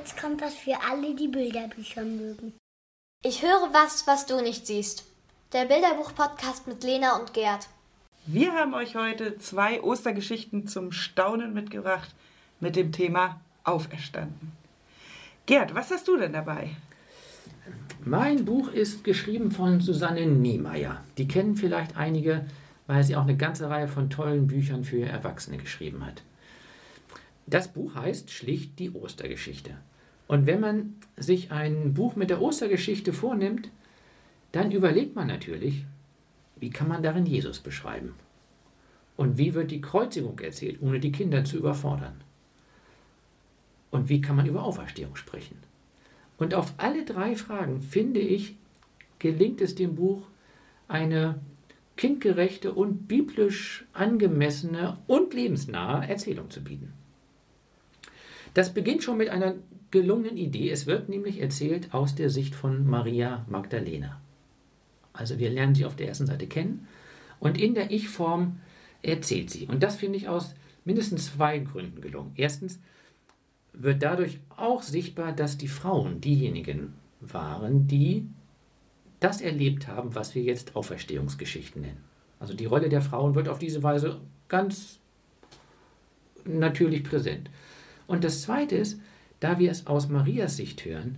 jetzt kommt was für alle, die Bilderbücher mögen. Ich höre was, was du nicht siehst. Der Bilderbuch-Podcast mit Lena und Gerd. Wir haben euch heute 2 Ostergeschichten zum Staunen mitgebracht mit dem Thema Auferstanden. Gerd, was hast du denn dabei? Mein Buch ist geschrieben von Susanne Niemeyer. Die kennen vielleicht einige, weil sie auch eine ganze Reihe von tollen Büchern für Erwachsene geschrieben hat. Das Buch heißt schlicht die Ostergeschichte. Und wenn man sich ein Buch mit der Ostergeschichte vornimmt, dann überlegt man natürlich, wie kann man darin Jesus beschreiben? Und wie wird die Kreuzigung erzählt, ohne die Kinder zu überfordern? Und wie kann man über Auferstehung sprechen? Und auf alle 3 Fragen, finde ich, gelingt es dem Buch, eine kindgerechte und biblisch angemessene und lebensnahe Erzählung zu bieten. Das beginnt schon mit einer gelungenen Idee. Es wird nämlich erzählt aus der Sicht von Maria Magdalena. Also wir lernen sie auf der ersten Seite kennen und in der Ich-Form erzählt sie. Und das finde ich aus mindestens 2 Gründen gelungen. Erstens wird dadurch auch sichtbar, dass die Frauen diejenigen waren, die das erlebt haben, was wir jetzt Auferstehungsgeschichten nennen. Also die Rolle der Frauen wird auf diese Weise ganz natürlich präsent. Und das Zweite ist, da wir es aus Marias Sicht hören,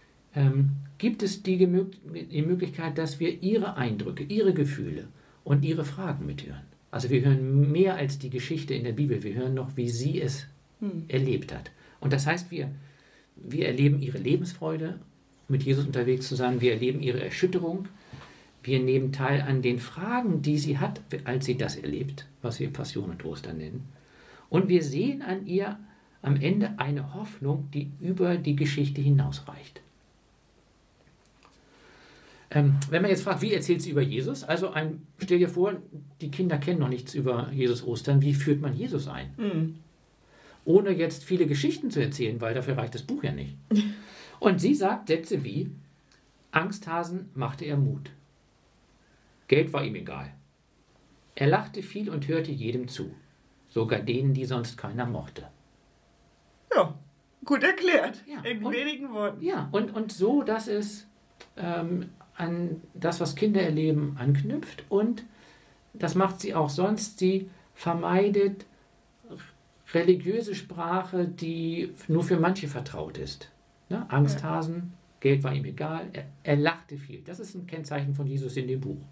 gibt es die Möglichkeit, dass wir ihre Eindrücke, ihre Gefühle und ihre Fragen mithören. Also wir hören mehr als die Geschichte in der Bibel, wir hören noch, wie sie es erlebt hat. Und das heißt, wir erleben ihre Lebensfreude, mit Jesus unterwegs zu sein, wir erleben ihre Erschütterung, wir nehmen teil an den Fragen, die sie hat, als sie das erlebt, was wir Passion und Ostern nennen. Und wir sehen an ihr am Ende eine Hoffnung, die über die Geschichte hinausreicht. Wenn man jetzt fragt, wie erzählt sie über Jesus? Also stell dir vor, die Kinder kennen noch nichts über Jesus Ostern. Wie führt man Jesus ein? Ohne jetzt viele Geschichten zu erzählen, weil dafür reicht das Buch ja nicht. Und sie sagt Sätze wie, Angsthasen machte er Mut. Geld war ihm egal. Er lachte viel und hörte jedem zu, sogar denen, die sonst keiner mochte. Ja, gut erklärt, Ja, in wenigen Worten. Ja, und so, dass es an das, was Kinder erleben, anknüpft. Und das macht sie auch sonst. Sie vermeidet religiöse Sprache, die nur für manche vertraut ist. Ne? Angsthasen, Geld war ihm egal, er lachte viel. Das ist ein Kennzeichen von Jesus in dem Buch.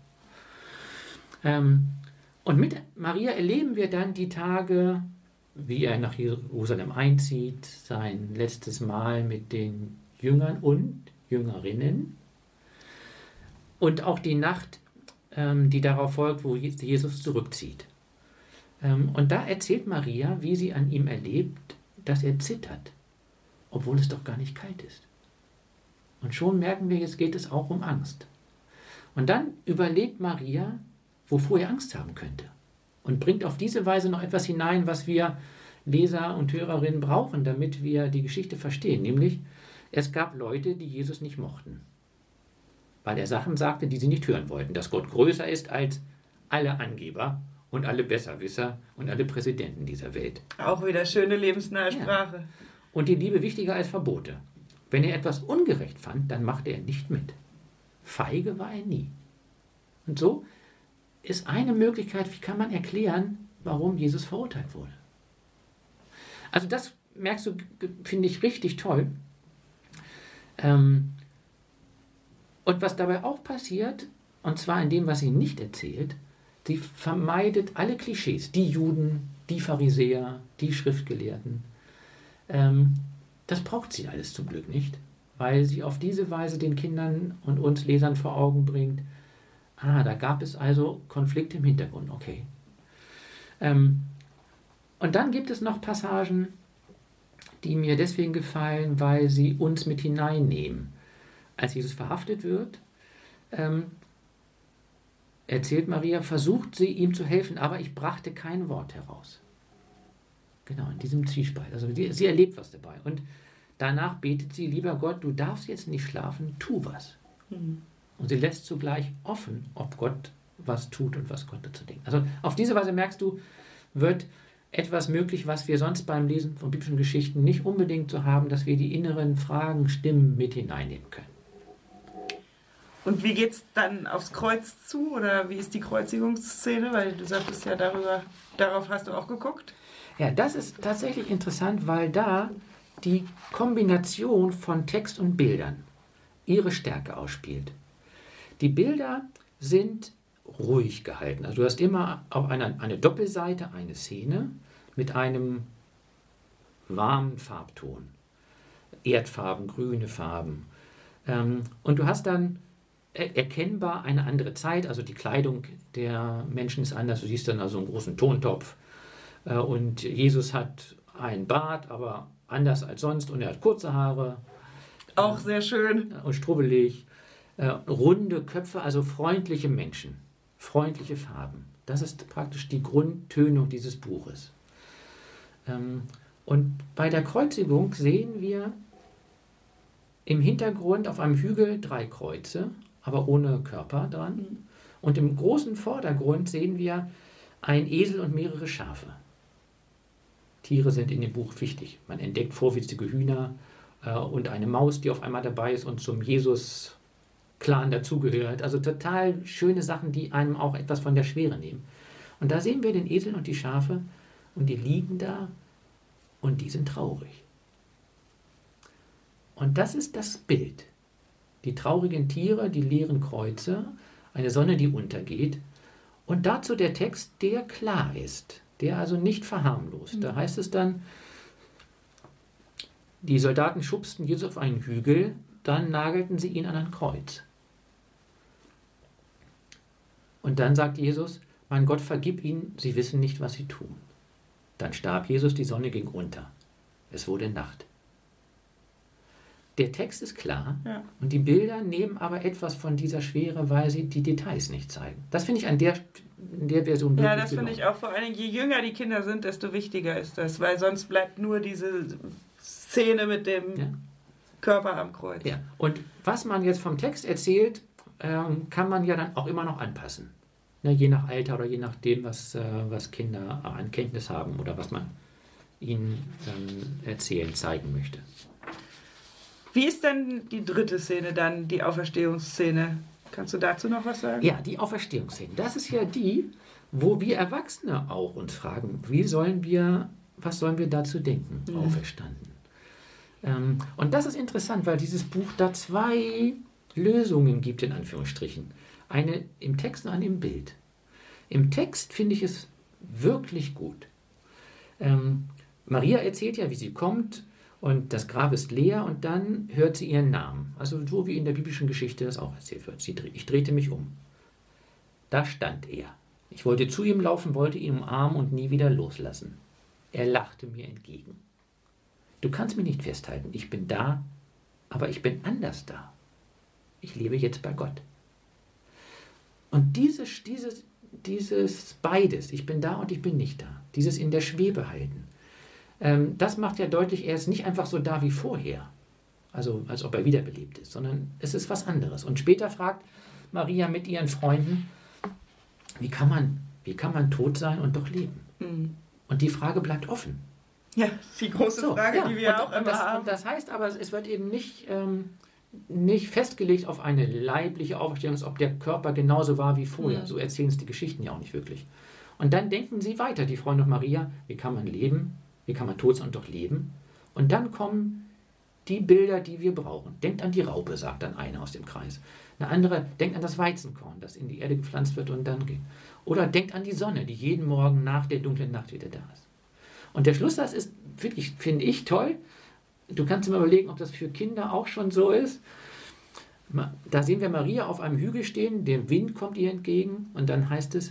Und mit Maria erleben wir dann die Tage, wie er nach Jerusalem einzieht, sein letztes Mal mit den Jüngern und Jüngerinnen und auch die Nacht, die darauf folgt, wo Jesus zurückzieht. Und da erzählt Maria, wie sie an ihm erlebt, dass er zittert, obwohl es doch gar nicht kalt ist. Und schon merken wir, jetzt geht es auch um Angst. Und dann überlegt Maria, wovor er Angst haben könnte. Und bringt auf diese Weise noch etwas hinein, was wir Leser und Hörerinnen brauchen, damit wir die Geschichte verstehen. Nämlich, es gab Leute, die Jesus nicht mochten. Weil er Sachen sagte, die sie nicht hören wollten. Dass Gott größer ist als alle Angeber und alle Besserwisser und alle Präsidenten dieser Welt. Auch wieder schöne lebensnahe Sprache. Und die Liebe wichtiger als Verbote. Wenn er etwas ungerecht fand, dann machte er nicht mit. Feige war er nie. Und so ist eine Möglichkeit, wie kann man erklären, warum Jesus verurteilt wurde. Also das merkst du, finde ich richtig toll. Und was dabei auch passiert, und zwar in dem, was sie nicht erzählt, sie vermeidet alle Klischees, die Juden, die Pharisäer, die Schriftgelehrten. Das braucht sie alles zum Glück nicht, weil sie auf diese Weise den Kindern und uns Lesern vor Augen bringt, da gab es also Konflikte im Hintergrund, okay. Und dann gibt es noch Passagen, die mir deswegen gefallen, weil sie uns mit hineinnehmen. Als Jesus verhaftet wird, erzählt Maria, versucht sie ihm zu helfen, aber ich brachte kein Wort heraus. Genau, in diesem Zwiespalt. Also sie erlebt was dabei. Und danach betet sie, lieber Gott, du darfst jetzt nicht schlafen, tu was. Und sie lässt zugleich offen, ob Gott was tut und was Gott dazu denkt. Also auf diese Weise merkst du, wird etwas möglich, was wir sonst beim Lesen von biblischen Geschichten nicht unbedingt so haben, dass wir die inneren Fragen, Stimmen mit hineinnehmen können. Und wie geht's dann aufs Kreuz zu? Oder wie ist die Kreuzigungsszene? Weil du sagtest ja, darauf hast du auch geguckt. Ja, das ist tatsächlich interessant, weil da die Kombination von Text und Bildern ihre Stärke ausspielt. Die Bilder sind ruhig gehalten. Also du hast immer auf eine Doppelseite eine Szene mit einem warmen Farbton. Erdfarben, grüne Farben. Und du hast dann erkennbar eine andere Zeit. Also die Kleidung der Menschen ist anders. Du siehst dann also einen großen Tontopf. Und Jesus hat einen Bart, aber anders als sonst. Und er hat kurze Haare. Auch sehr schön. Und strubbelig. Runde Köpfe, also freundliche Menschen. Freundliche Farben. Das ist praktisch die Grundtönung dieses Buches. Und bei der Kreuzigung sehen wir im Hintergrund auf einem Hügel 3 Kreuze, aber ohne Körper dran. Und im großen Vordergrund sehen wir einen Esel und mehrere Schafe. Tiere sind in dem Buch wichtig. Man entdeckt vorwitzige Hühner und eine Maus, die auf einmal dabei ist und zum Jesus-Clan dazugehört. Also total schöne Sachen, die einem auch etwas von der Schwere nehmen. Und da sehen wir den Esel und die Schafe und die liegen da und die sind traurig. Und das ist das Bild. Die traurigen Tiere, die leeren Kreuze, eine Sonne, die untergeht. Und dazu der Text, der klar ist, der also nicht verharmlost. Da heißt es dann, die Soldaten schubsten Jesus auf einen Hügel, dann nagelten sie ihn an ein Kreuz. Und dann sagt Jesus, mein Gott, vergib ihnen, sie wissen nicht, was sie tun. Dann starb Jesus, die Sonne ging unter. Es wurde Nacht. Der Text ist klar und die Bilder nehmen aber etwas von dieser Schwere, weil sie die Details nicht zeigen. Das finde ich in der Version wirklich Ja, das finde ich auch vor allen Dingen, je jünger die Kinder sind, desto wichtiger ist das, weil sonst bleibt nur diese Szene mit dem Körper am Kreuz. Ja. Und was man jetzt vom Text erzählt, kann man ja dann auch immer noch anpassen. Ne, je nach Alter oder je nachdem, was Kinder an Kenntnis haben oder was man ihnen erzählen, zeigen möchte. Wie ist denn die dritte Szene dann, die Auferstehungsszene? Kannst du dazu noch was sagen? Ja, die Auferstehungsszene. Das ist ja die, wo wir Erwachsene auch uns fragen, was sollen wir dazu denken, auferstanden? Und das ist interessant, weil dieses Buch da 2 Lösungen gibt, in Anführungsstrichen. Eine im Text und eine im Bild. Im Text finde ich es wirklich gut. Maria erzählt ja, wie sie kommt und das Grab ist leer und dann hört sie ihren Namen. Also so wie in der biblischen Geschichte das auch erzählt wird. Ich drehte mich um. Da stand er. Ich wollte zu ihm laufen, wollte ihn umarmen und nie wieder loslassen. Er lachte mir entgegen. Du kannst mich nicht festhalten. Ich bin da, aber ich bin anders da. Ich lebe jetzt bei Gott. Und dieses beides, ich bin da und ich bin nicht da, dieses in der Schwebe halten, das macht ja deutlich, er ist nicht einfach so da wie vorher, also als ob er wiederbelebt ist, sondern es ist was anderes. Und später fragt Maria mit ihren Freunden, wie kann man tot sein und doch leben? Und die Frage bleibt offen. Ja, die große Frage, die wir auch immer haben. Das heißt aber, es wird eben nicht festgelegt auf eine leibliche Auferstehung, als ob der Körper genauso war wie vorher. So erzählen es die Geschichten ja auch nicht wirklich. Und dann denken sie weiter, die Freunde und Maria, wie kann man leben? Wie kann man tot sein und doch leben? Und dann kommen die Bilder, die wir brauchen. Denkt an die Raupe, sagt dann einer aus dem Kreis. Eine andere, denkt an das Weizenkorn, das in die Erde gepflanzt wird und dann geht. Oder denkt an die Sonne, die jeden Morgen nach der dunklen Nacht wieder da ist. Und der Schlusssatz ist wirklich, finde ich, toll. Du kannst dir mal überlegen, ob das für Kinder auch schon so ist. Da sehen wir Maria auf einem Hügel stehen, der Wind kommt ihr entgegen und dann heißt es,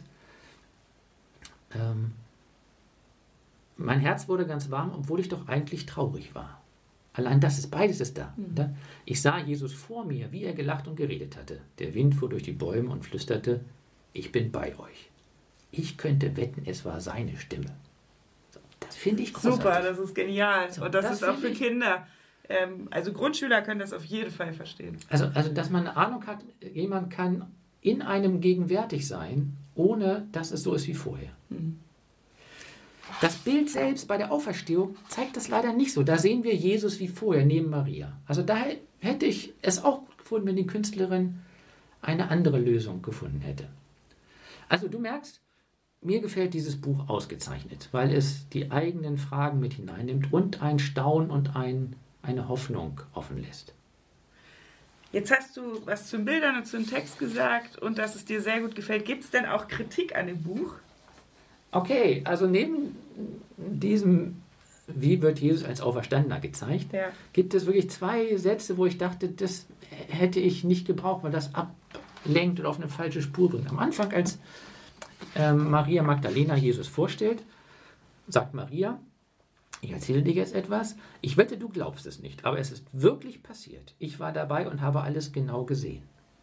mein Herz wurde ganz warm, obwohl ich doch eigentlich traurig war. Allein beides ist da. Ich sah Jesus vor mir, wie er gelacht und geredet hatte. Der Wind fuhr durch die Bäume und flüsterte, ich bin bei euch. Ich könnte wetten, es war seine Stimme. Das finde ich großartig. Super, das ist genial. So, und das ist auch für Kinder. Also Grundschüler können das auf jeden Fall verstehen. Also, dass man eine Ahnung hat, jemand kann in einem gegenwärtig sein, ohne dass es so ist wie vorher. Das Bild selbst bei der Auferstehung zeigt das leider nicht so. Da sehen wir Jesus wie vorher neben Maria. Also da hätte ich es auch gefunden, wenn die Künstlerin eine andere Lösung gefunden hätte. Also du merkst, mir gefällt dieses Buch ausgezeichnet, weil es die eigenen Fragen mit hineinnimmt und ein Staunen und eine Hoffnung offen lässt. Jetzt hast du was zu den Bildern und zu dem Text gesagt und dass es dir sehr gut gefällt. Gibt es denn auch Kritik an dem Buch? Okay, also neben diesem, wie wird Jesus als Auferstandener gezeigt, gibt es wirklich 2 Sätze, wo ich dachte, das hätte ich nicht gebraucht, weil das ablenkt oder auf eine falsche Spur bringt. Am Anfang, als Maria Magdalena Jesus vorstellt, sagt Maria, ich erzähle dir jetzt etwas, ich wette, du glaubst es nicht, aber es ist wirklich passiert. Ich war dabei und habe alles genau gesehen.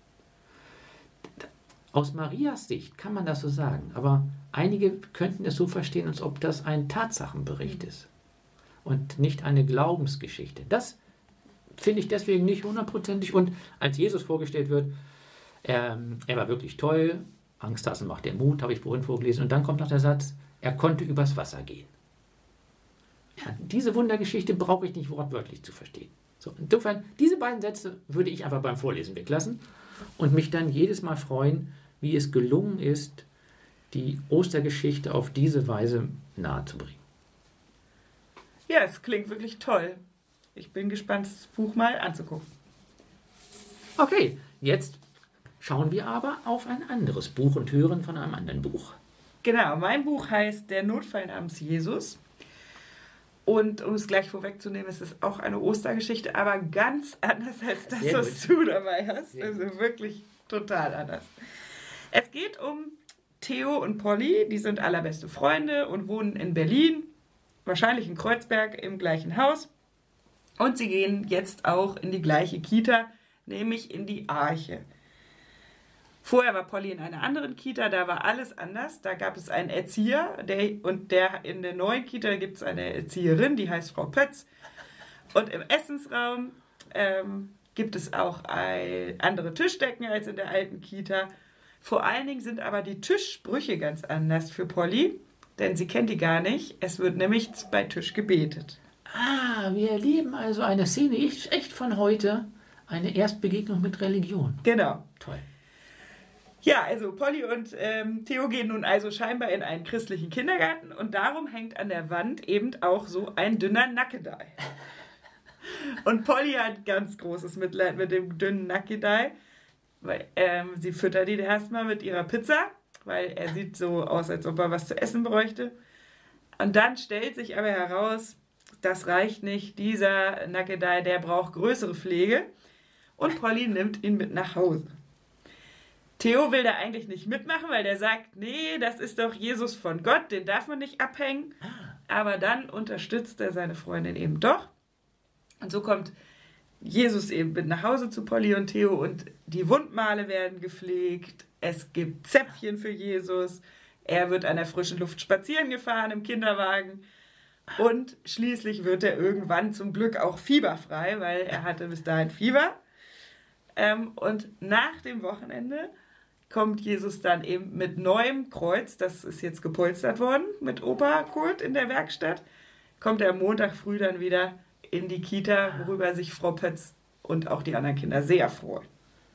Aus Marias Sicht kann man das so sagen, aber einige könnten es so verstehen, als ob das ein Tatsachenbericht ist und nicht eine Glaubensgeschichte. Das finde ich deswegen nicht 100%. Und als Jesus vorgestellt wird, er war wirklich toll, Angst hassen macht der Mut, habe ich vorhin vorgelesen. Und dann kommt noch der Satz, er konnte übers Wasser gehen. Ja, diese Wundergeschichte brauche ich nicht wortwörtlich zu verstehen. So, insofern, diese beiden Sätze würde ich einfach beim Vorlesen weglassen und mich dann jedes Mal freuen, wie es gelungen ist, die Ostergeschichte auf diese Weise nahezubringen. Ja, es klingt wirklich toll. Ich bin gespannt, das Buch mal anzugucken. Okay, jetzt schauen wir aber auf ein anderes Buch und hören von einem anderen Buch. Genau, mein Buch heißt Der Notfall namens Jesus. Und um es gleich vorwegzunehmen, es ist auch eine Ostergeschichte, aber ganz anders als das, was du dabei hast. Also wirklich total anders. Es geht um Theo und Polly, die sind allerbeste Freunde und wohnen in Berlin, wahrscheinlich in Kreuzberg im gleichen Haus. Und sie gehen jetzt auch in die gleiche Kita, nämlich in die Arche. Vorher war Polly in einer anderen Kita, da war alles anders. Da gab es einen Erzieher in der neuen Kita gibt es eine Erzieherin, die heißt Frau Pötz. Und im Essensraum gibt es auch andere Tischdecken als in der alten Kita. Vor allen Dingen sind aber die Tischsprüche ganz anders für Polly, denn sie kennt die gar nicht. Es wird nämlich bei Tisch gebetet. Ah, wir erleben also eine Szene echt von heute, eine Erstbegegnung mit Religion. Genau. Toll. Ja, also Polly und Theo gehen nun also scheinbar in einen christlichen Kindergarten und darum hängt an der Wand eben auch so ein dünner Nackedei. Und Polly hat ganz großes Mitleid mit dem dünnen Nackedei, weil sie füttert ihn erstmal mit ihrer Pizza, weil er sieht so aus, als ob er was zu essen bräuchte. Und dann stellt sich aber heraus, das reicht nicht, dieser Nackedei, der braucht größere Pflege und Polly nimmt ihn mit nach Hause. Theo will da eigentlich nicht mitmachen, weil der sagt, nee, das ist doch Jesus von Gott, den darf man nicht abhängen. Aber dann unterstützt er seine Freundin eben doch. Und so kommt Jesus eben mit nach Hause zu Polly und Theo und die Wundmale werden gepflegt. Es gibt Zäpfchen für Jesus. Er wird an der frischen Luft spazieren gefahren im Kinderwagen. Und schließlich wird er irgendwann zum Glück auch fieberfrei, weil er hatte bis dahin Fieber. Und nach dem Wochenende kommt Jesus dann eben mit neuem Kreuz, das ist jetzt gepolstert worden, mit Opa Kurt in der Werkstatt, kommt er am Montag früh dann wieder in die Kita, worüber sich Frau Pötz und auch die anderen Kinder sehr freuen.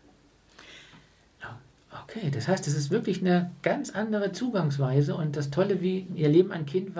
Okay, das heißt, es ist wirklich eine ganz andere Zugangsweise und das Tolle, wie ihr Leben ein Kind,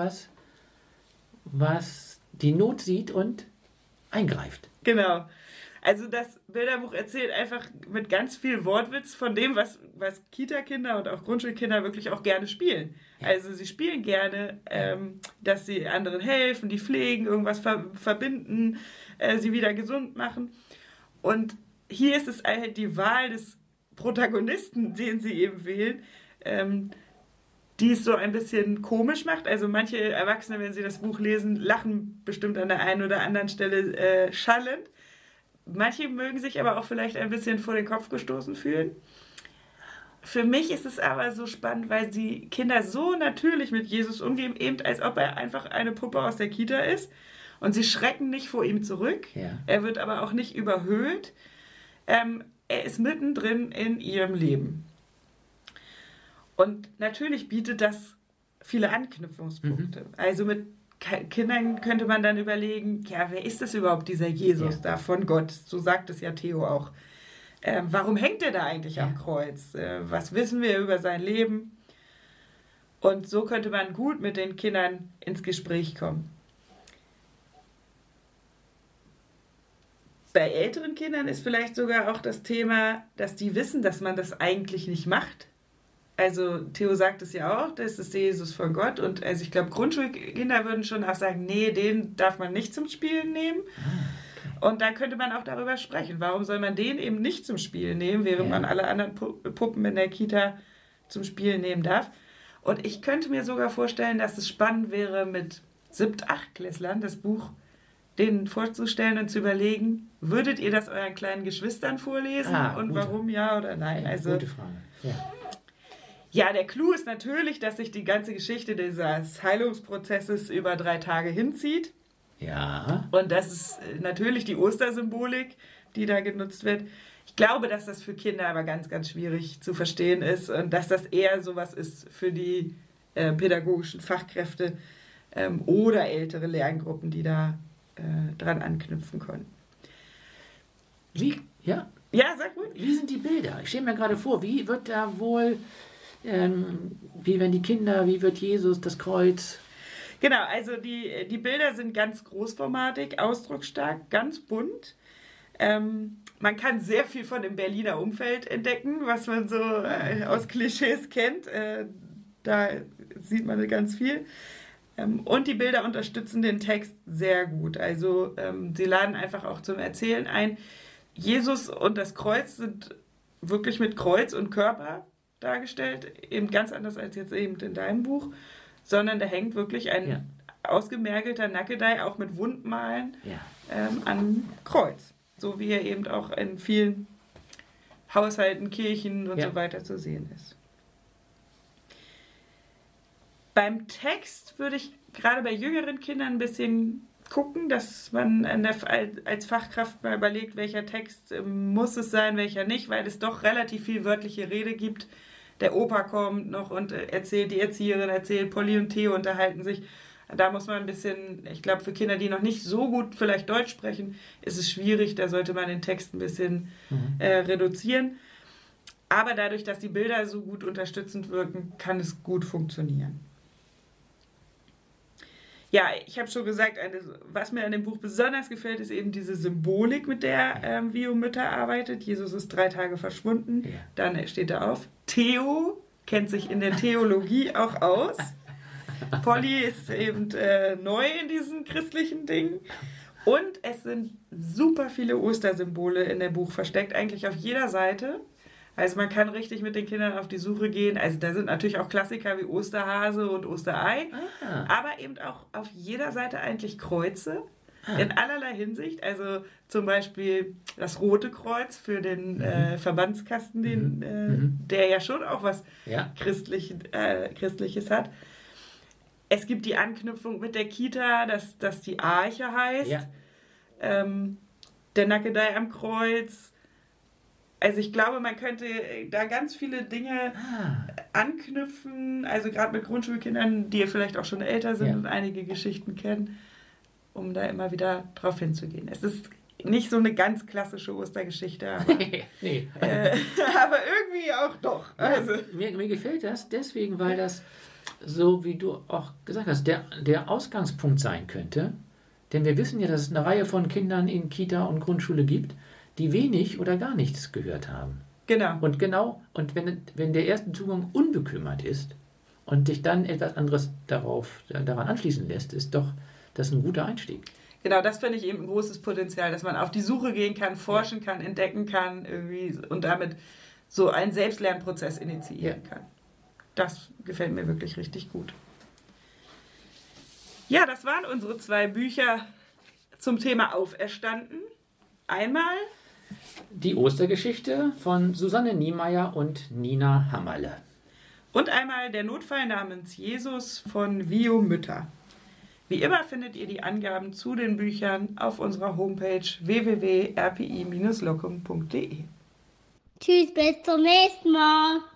was die Not sieht und eingreift. Genau. Also das Bilderbuch erzählt einfach mit ganz viel Wortwitz von dem, was Kita-Kinder und auch Grundschulkinder wirklich auch gerne spielen. Ja. Also sie spielen gerne, dass sie anderen helfen, die pflegen, irgendwas verbinden, sie wieder gesund machen. Und hier ist es halt die Wahl des Protagonisten, den sie eben wählen, die es so ein bisschen komisch macht. Also manche Erwachsene, wenn sie das Buch lesen, lachen bestimmt an der einen oder anderen Stelle schallend. Manche mögen sich aber auch vielleicht ein bisschen vor den Kopf gestoßen fühlen. Für mich ist es aber so spannend, weil die Kinder so natürlich mit Jesus umgehen, eben als ob er einfach eine Puppe aus der Kita ist. Und sie schrecken nicht vor ihm zurück. Ja. Er wird aber auch nicht überhöht. Er ist mittendrin in ihrem Leben. Und natürlich bietet das viele Anknüpfungspunkte. Also mit Kindern könnte man dann überlegen, ja, wer ist das überhaupt, dieser Jesus da von Gott? So sagt es ja Theo auch. Warum hängt er da eigentlich am Kreuz? Was wissen wir über sein Leben? Und so könnte man gut mit den Kindern ins Gespräch kommen. Bei älteren Kindern ist vielleicht sogar auch das Thema, dass die wissen, dass man das eigentlich nicht macht. Also Theo sagt es ja auch, das ist der Jesus von Gott. Und also ich glaube, Grundschulkinder würden schon auch sagen, nee, den darf man nicht zum Spielen nehmen. Und dann könnte man auch darüber sprechen. Warum soll man den eben nicht zum Spielen nehmen, während man alle anderen Puppen in der Kita zum Spielen nehmen darf? Und ich könnte mir sogar vorstellen, dass es spannend wäre, mit 7-, 8-Klässlern das Buch denen vorzustellen und zu überlegen, würdet ihr das euren kleinen Geschwistern vorlesen und warum ja oder nein? Ja, also, gute Frage. Ja, der Clou ist natürlich, dass sich die ganze Geschichte dieses Heilungsprozesses über 3 Tage hinzieht. Ja. Und das ist natürlich die Ostersymbolik, die da genutzt wird. Ich glaube, dass das für Kinder aber ganz, ganz schwierig zu verstehen ist und dass das eher sowas ist für die pädagogischen Fachkräfte oder ältere Lerngruppen, die da dran anknüpfen können. Wie? Ja. Ja, sag ruhig. Wie sind die Bilder? Ich stelle mir gerade vor, wie wird da wohl, wie werden die Kinder, wie wird Jesus, das Kreuz? Genau, also die Bilder sind ganz großformatig, ausdrucksstark, ganz bunt. Man kann sehr viel von dem Berliner Umfeld entdecken, was man so aus Klischees kennt. Da sieht man ganz viel. Und die Bilder unterstützen den Text sehr gut. Also sie laden einfach auch zum Erzählen ein. Jesus und das Kreuz sind wirklich mit Kreuz und Körper dargestellt, eben ganz anders als jetzt eben in deinem Buch, sondern da hängt wirklich ein ausgemergelter Nackedei, auch mit Wundmalen, an Kreuz. So wie er eben auch in vielen Haushalten, Kirchen und so weiter zu sehen ist. Beim Text würde ich gerade bei jüngeren Kindern ein bisschen gucken, dass man als Fachkraft mal überlegt, welcher Text muss es sein, welcher nicht, weil es doch relativ viel wörtliche Rede gibt. Der Opa kommt noch und erzählt, die Erzieherin erzählt, Polly und Theo unterhalten sich. Da muss man ein bisschen, ich glaube, für Kinder, die noch nicht so gut vielleicht Deutsch sprechen, ist es schwierig, da sollte man den Text ein bisschen reduzieren. Aber dadurch, dass die Bilder so gut unterstützend wirken, kann es gut funktionieren. Ja, ich habe schon gesagt, was mir an dem Buch besonders gefällt, ist eben diese Symbolik, mit der Vio Mütter arbeitet. Jesus ist 3 Tage verschwunden, dann steht er auf. Theo kennt sich in der Theologie auch aus. Polly ist eben neu in diesen christlichen Dingen. Und es sind super viele Ostersymbole in dem Buch versteckt, eigentlich auf jeder Seite. Also man kann richtig mit den Kindern auf die Suche gehen. Also da sind natürlich auch Klassiker wie Osterhase und Osterei, aber eben auch auf jeder Seite eigentlich Kreuze in allerlei Hinsicht. Also zum Beispiel das Rote Kreuz für den Verbandskasten, der ja schon auch was Christliches hat. Es gibt die Anknüpfung mit der Kita, dass die Arche heißt. Ja. Der Nackedei am Kreuz. Also ich glaube, man könnte da ganz viele Dinge anknüpfen, also gerade mit Grundschulkindern, die vielleicht auch schon älter sind und einige Geschichten kennen, um da immer wieder drauf hinzugehen. Es ist nicht so eine ganz klassische Ostergeschichte, aber, aber irgendwie auch doch. Also. Ja, mir gefällt das deswegen, weil das, so wie du auch gesagt hast, der Ausgangspunkt sein könnte. Denn wir wissen ja, dass es eine Reihe von Kindern in Kita und Grundschule gibt, die wenig oder gar nichts gehört haben. Genau. Und wenn der erste Zugang unbekümmert ist und dich dann etwas anderes daran anschließen lässt, ist doch das ein guter Einstieg. Genau, das finde ich eben ein großes Potenzial, dass man auf die Suche gehen kann, forschen kann, entdecken kann irgendwie und damit so einen Selbstlernprozess initiieren kann. Das gefällt mir wirklich richtig gut. Ja, das waren unsere 2 Bücher zum Thema Auferstanden. Einmal die Ostergeschichte von Susanne Niemeyer und Nina Hammerle. Und einmal der Notfall namens Jesus von Vio Mütter. Wie immer findet ihr die Angaben zu den Büchern auf unserer Homepage www.rpi-locum.de. Tschüss, bis zum nächsten Mal.